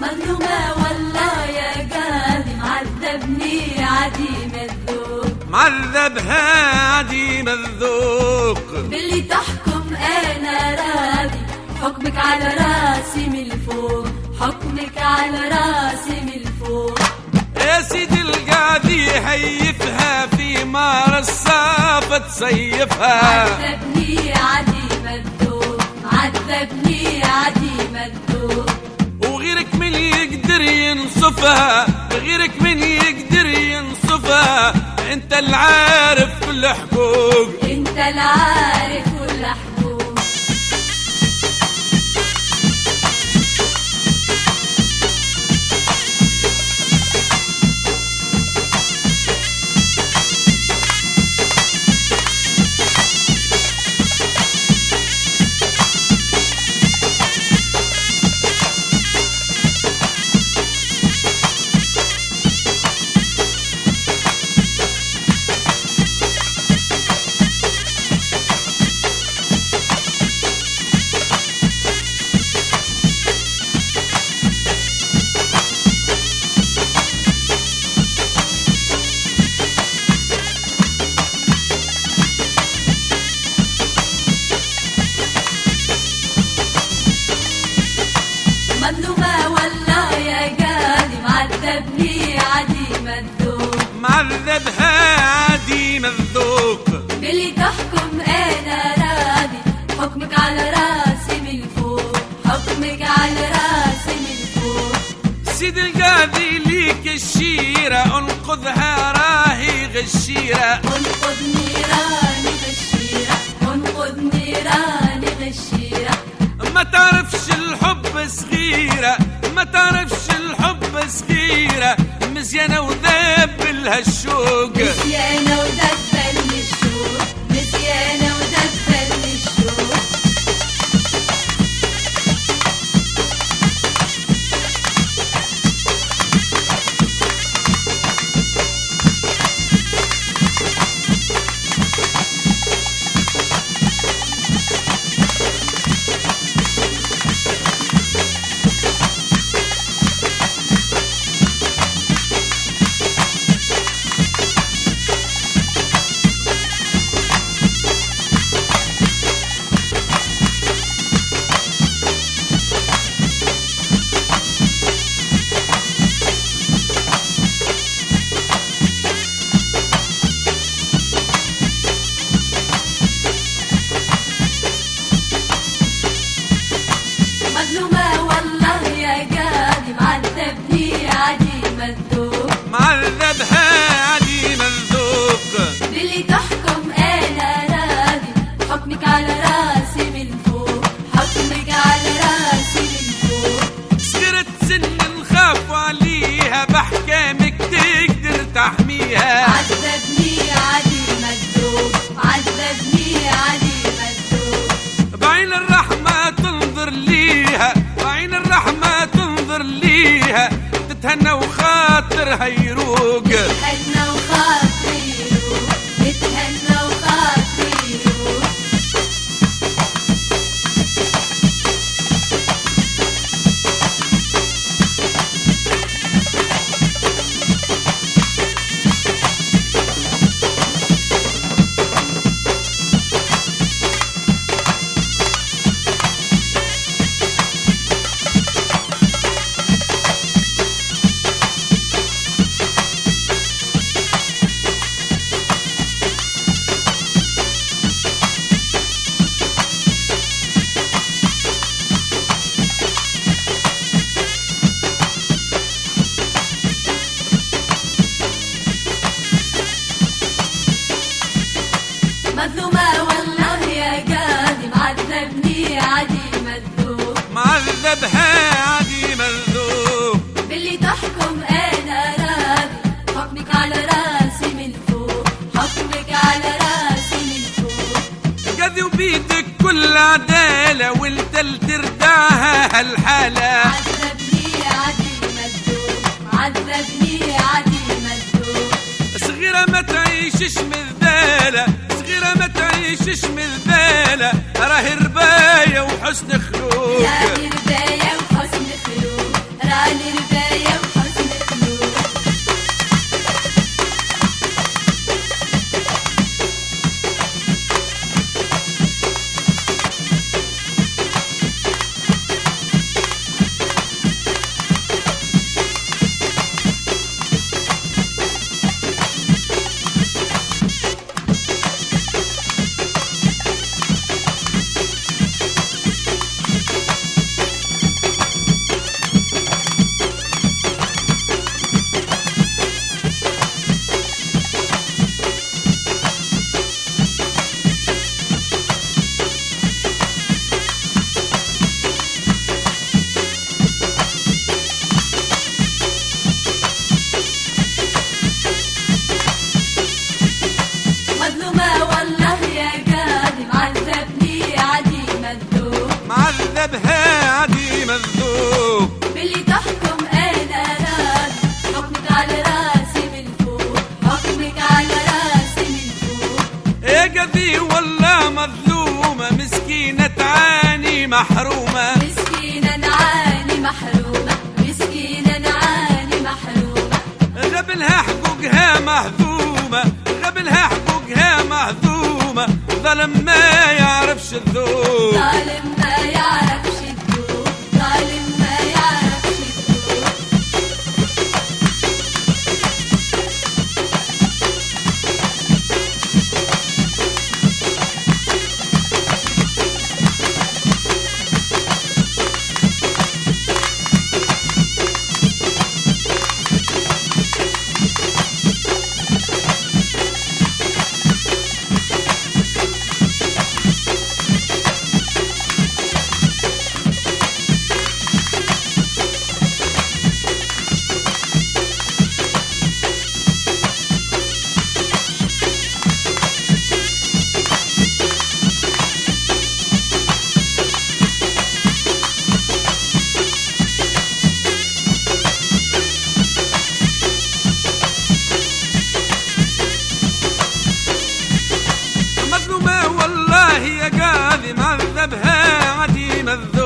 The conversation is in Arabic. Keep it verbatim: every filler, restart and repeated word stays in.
مظلومة والله يا قاضي معذبني عديم الذوق، معذبها عديم الذوق، باللي تحكم انا راضي، حكمك على راسي من الفوق، حكمك على راسي من الفوق. يا سيدي القاضي هيفها في مار الصافة تصيفها، معذبني عديم الذوق، معذبني عديم الذوق، وغيرك من يقدر ينصفها، غيرك من يقدر ينصفها، انت العارف كل حقوق، انت العارف كل حقوق. مظلومة والله يا قاضي معذبني عديم الذوق، معذبها عديم الذوق، باللي تحكم انا راضي، حكمك على راسي من فوق، حكمك على راسي من فوق. سيد القاضي ليك الشيرة انقذها راهي غشيرة، انقذ نيراني غشيرة، انقذ نيراني غشيرة، ما تعرفش الحب صغيرة، ما تعرفش الحب صغيرة، مزيانة وذبلها الشوق، مزيانة ودبلني الشوق، مزيانة ودبلني الشوق. مظلومة والله يا قاضي معذبني عديم الذوق، معذبها عديم الذوق، باللي تحكم انا راضي، حكمك على راسي من فوق، حكمك على راسي من فوق. صغيرة سن نخاف عليها بحكامك تقدر تحميها، عذبني عديم الذوق، عذبني عديم الذوق، بعين الرحمة تنظر ليها، بعين الرحمة تنظر ليها، تتهنى وخاطرها يروق، تتهنى وخاطري يروق، تتهنى وخاطري يروق. مظلومة والله يا قاضي معذبني عديم الذوق، معذبها عديم الذوق، باللي تحكم انا راضي، حكمك على راسي من فوق، حكمك على راسي من فوق. قاضي وبيدك كل عدالة وانت اللي تردعها هالحالة، عذبني عديم الذوق، عذبني عديم الذوق، صغيرة ما تعيشش مذبالة، صغيرة ما تعيشش مذبالة، راهي رباية وحسن خلوق، راهي رباية وحسن خلوق، راهي معذبها عديم الذوب. باللي تحكم انا راضي، حكمك على راسي من فوق، حكمك على راسي من فوق. يا قضي والله مظلومة، مسكينة تعاني محرومة، مسكينة نعاني محرومة، مسكينة نعاني محرومة. غبلها حقوقها مهضومة، غبلها حقوقها مهضومة، ظلم ما يعرفش الذوب. ظالم ما يعرفش الذوب، ظالم ما يعرفش الذوب. مظلومة والله يا قاضي معذبها عديم الذوب.